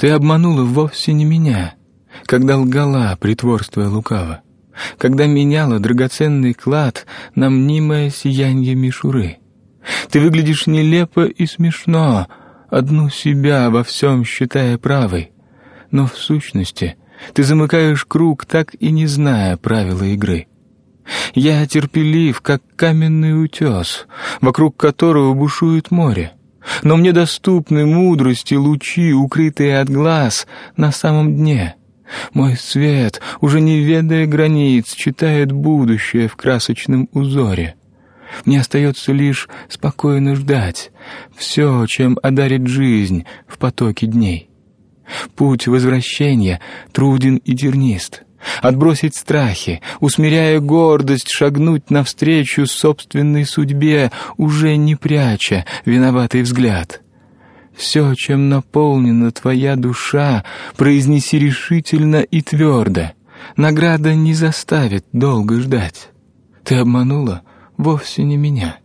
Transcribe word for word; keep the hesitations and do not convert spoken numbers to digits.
Ты обманула вовсе не меня, когда лгала, притворствуя лукаво, когда меняла драгоценный клад на мнимое сиянье мишуры. Ты выглядишь нелепо и смешно, одну себя во всем считая правой, но в сущности ты замыкаешь круг, так и не зная правила игры. Я терпелив, как каменный утес, вокруг которого бушует море, но мне доступны мудрости лучи, укрытые от глаз на самом дне. Мой свет, уже не ведая границ, читает будущее в красочном узоре. Мне остается лишь спокойно ждать все, чем одарит жизнь в потоке дней. Путь возвращения труден и тернист. Отбросить страхи, усмиряя гордость, шагнуть навстречу собственной судьбе, уже не пряча виноватый взгляд. Все, чем наполнена твоя душа, произнеси решительно и твердо. Награда не заставит долго ждать. Ты обманула вовсе не меня.